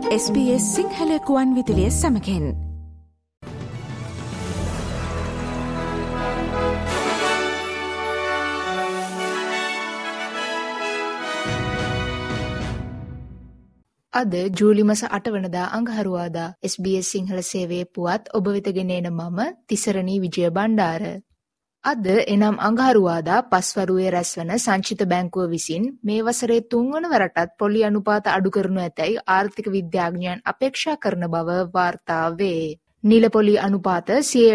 SBS Sinhala කුවන් විදුලිය සමඟෙන් අද ජූලි මාස 8 වනදා අඟහරුවාදා SBS සිංහල සේවයේ පුවත් ඔබ වෙත ගෙන එන මම තිසරණී විජය බණ්ඩාර. අද එනම් අඟහරුවාදා පස්වරුවේ රැස්වන සංචිත බැංකුව විසින් මේ වසරේ 3 වන වරටත් පොලි අනුපාත අඩු කරනු ඇතැයි ආර්ථික විද්‍යාඥයන් අපේක්ෂා කරන බව වාර්තා වේ. නිල පොලි අනුපාත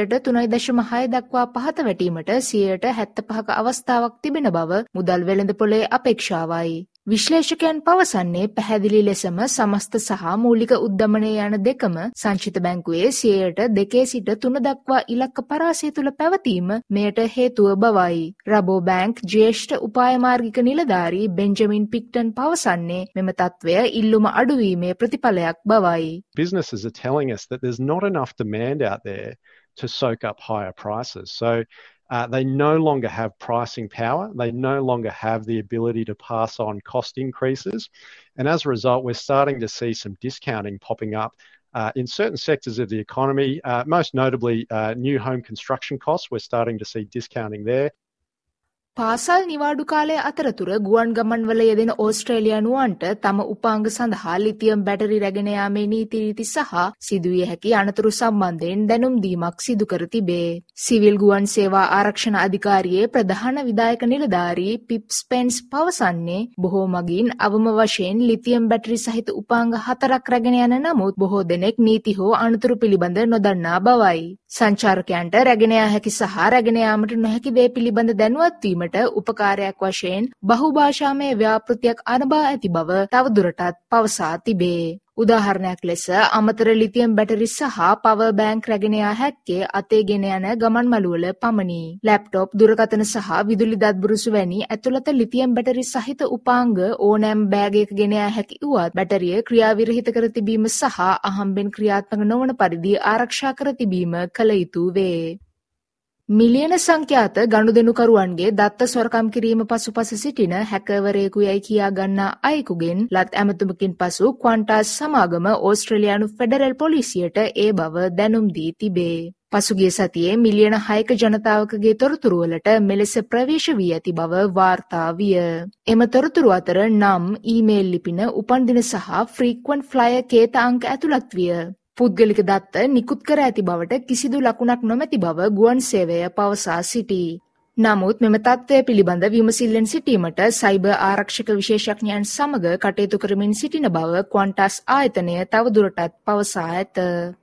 3.6 දක්වා පහත වැටීමට 75%ක අවස්ථාවක් තිබෙන බව මුදල් වෙළඳපොලේ අපේක්ෂාවයි. විශ්ලේෂකයන් පවසන්නේ පැහැදිලි ලෙසම සමස්ත සහ මූලික උද්දමනය යන දෙකම සංචිත බැංකුවේ 2% සිට 3 දක්වා ඉලක්ක පරාසය තුළ පැවතීම මෙයට හේතුව බවයි. රබෝ බැංක් ජ්‍යෙෂ්ඨ උපාය මාර්ගික නිලධාරී බෙන්ජමින් පික්ටන් පවසන්නේ මෙම තත්ත්වය ඉල්ලුම අඩුවීමේ ප්‍රතිඵලයක් බවයි. Businesses are telling us that there's not enough demand out there to soak up higher prices. So they no longer have pricing power. They no longer have the ability to pass on cost increases. And as a result, we're starting to see some discounting popping up in certain sectors of the economy, most notably new home construction costs. We're starting to see discounting there. පාසල් නිවාඩු කාලය අතරතුර ගුවන් ගමන්වල යෙදෙන ඕස්ට්‍රේලියානුවන්ට තම උපාංග සඳහා lithium battery රැගෙන යාමේ නීති රීති සහ සිදුවිය හැකි අනතුරු සම්බන්ධයෙන් දැනුම් දීමක් සිදු කර තිබේ. සිවිල් ගුවන් සේවා ආරක්ෂණ අධිකාරියේ ප්‍රධාන විධායක නිලධාරී පිප් ස්පෙන්ස් පවසන්නේ බොහෝ මගින් අවම වශයෙන් ලිතියම් බැටරි සහිත උපාංග 4ක් රැගෙන යන නමුත් බොහෝ දෙනෙක් නීති හෝ අනතුරු පිළිබඳ නොදන්නා බවයි. සංචාරකයන්ට රැගෙන යා හැකි සහ රැගෙන යාමට නොහැකි දේ පිළිබඳ දැනුවත් වීම උපකාරයක් වශයෙන් බහුභාෂාමය ව්‍යාපෘතියක් අනබා ඇති බව තවදුරටත් පවසා තිබේ. උදාහරණයක් ලෙස අමතර ලිතියම් බැටරි සහ පවර් බැංක් රැගෙන යා හැක්කේ අතේ ගෙන යන ගමන් මළුවල පමණි. ලැප්ටොප්, දුරකථන සහ විදුලි දත්බුරුසු වැනි ඇතුළත ලිතියම් බැටරි සහිත උපාංග ඕනෑම බෑග් එකක ගෙන යා හැකි වුවත් බැටරිය ක්‍රියාවිරහිත කර තිබීම සහ අහම්බෙන් ක්‍රියාත්මක නොවන පරිදි ආරක්ෂා කර තිබීම කළ යුතු වේ. මිලියන සංඛ්‍යාත ගනුදෙනුකරුවන්ගේ දත්ත සොරකම් කිරීම පසුපස සිටින හැකර්වරයෙකු යයි කියා ගන්නා අයෙකුගෙන් ලත් ඇමතුමකින් පසු ක්වන්ටාස් සමාගම ඕස්ට්‍රේලියානු ෆෙඩරල් පොලිසියට ඒ බව දැනුම් දී තිබේ. පසුගිය සතියේ මිලියන 6ක ජනතාවකගේ තොරතුරුවලට මෙලෙස ප්‍රවේශ වී ඇති බව වාර්තා විය. එම තොරතුරු අතර නම්, ඊමේල් ලිපින, උපන්දින සහ ෆ්‍රීක්වන්ට් ෆ්ලයර් කේත අංක ඇතුළත් විය. පුද්ගලික දත්ත නිකුත් කර ඇති බවට කිසිදු ලකුණක් නොමැති බව ගුවන් සේවය පවසා සිටී. නමුත් මෙම තත්ත්වය පිළිබඳ විමසිල්ලෙන් සිටීමට සයිබර් ආරක්ෂක විශේෂඥයන් සමග කටයුතු කරමින් සිටින බව ක්වන්ටස් ආයතනය තවදුරටත් පවසා ඇත.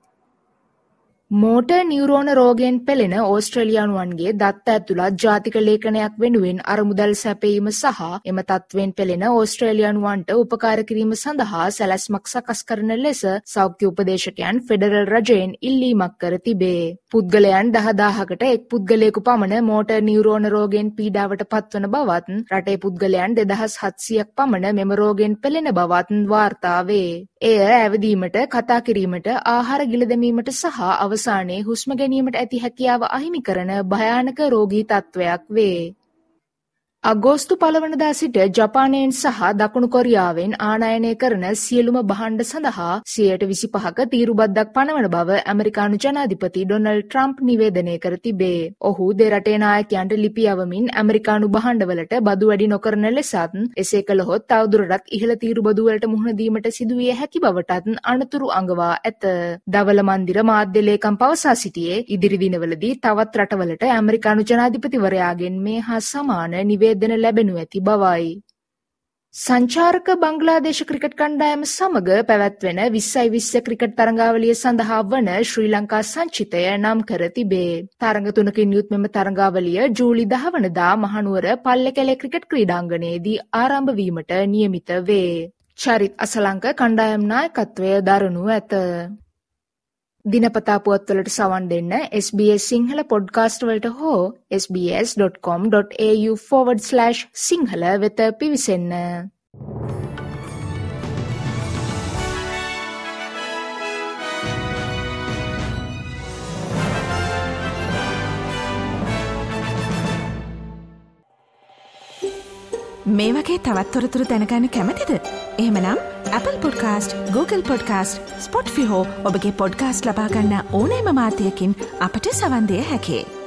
මෝටර් නියුරෝන රෝගයෙන් පෙළෙන ඕස්ට්‍රේලියානුවන්ගේ දත්ත ඇතුළත් ජාතික ලේඛනයක් වෙනුවෙන් අරමුදල් සැපයීම සහ එම තත්ත්වයෙන් පෙළෙන ඕස්ට්‍රේලියානුවන්ට උපකාර කිරීම සඳහා සැලැස්මක් සකස් කරන ලෙස සෞඛ්‍ය උපදේශකයන් ෆෙඩරල් රජයෙන් ඉල්ලීමක් කර තිබේ. පුද්ගලයන් 10000කට එක් පුද්ගලයෙකු පමණ මෝටර් නියුරෝන රෝගයෙන් පීඩාවට පත්වන බවත් රටේ පුද්ගලයන් 2700ක් පමණ මෙම රෝගයෙන් පෙළෙන බවත් වාර්තා වේ. එය ඇවිදීමට, කතා කිරීමට, ආහාර ගිල දැමීමට සහ අවසානයේ හුස්ම ගැනීමට ඇති හැකියාව අහිමි කරන භයානක රෝගී තත්ත්වයක් වේ. අගෝස්තු 1 වනදා සිට ජපානයෙන් සහ දකුණු කොරියාවෙන් ආනයනය කරන සියලුම භාණ්ඩ සඳහා 25%ක තීරුබද්දක් පනවන බව ඇමරිකානු ජනාධිපති ඩොනල්ඩ් ට්‍රම්ප් නිවේදනය කර තිබේ. ඔහු දෙරටේ නායකයන්ට ලිපි යවමින් ඇමරිකානු භාණ්ඩවලට බදු වැඩි නොකරන ලෙසත් එසේ කළහොත් තවදුරටත් ඉහළ තීරුබදු වලට මුහුණ දීමට සිදුවිය හැකි බවටත් අනතුරු අඟවා ඇත. දවල මන්දිර මාධ්‍ය ලේකම් පවසා සිටියේ ඉදිරි දිනවලදී තවත් රටවලට ඇමරිකානු ජනාධිපතිවරයාගෙන් මේ හා සමාන නිවේදන ලැබෙනු ඇති බවයි. සංචාරක බංග්ලාදේශ ක්‍රිකට් කණ්ඩායම සමග පැවැත්වෙන 2020 ක්‍රිකට් තරඟාවලිය සඳහා වන ශ්‍රී ලංකා සංචිතය නම් කර තිබේ. තරඟ 3කින් යුත් මෙම තරඟාවලිය ජූලි 10 වනදා මහනුවර පල්ලකැලේ ක්‍රිකට් ක්‍රීඩාංගණයේදී ආරම්භ වීමට නියමිත වේ. චරිත් අසලංක කණ්ඩායම් නායකත්වය දරනු ඇත. දිනපතා පුවත්වලට සවන් දෙන්න SBS සිංහල පොඩ්කාස්ට් වලට හෝ sbs.com.au/සිංහල වෙත පිවිසෙන්න. මේ වගේ තවත් තොරතුරු දැනගන්න කැමතිද? එහෙමනම් Apple Podcast, Google Podcast, Spotify හෝ ඔබගේ පොඩ්කාස්ට් ලබා ගන්න ඕනෑම මාධ්‍යයකින් අපට සවන් දෙන්න හැකියි.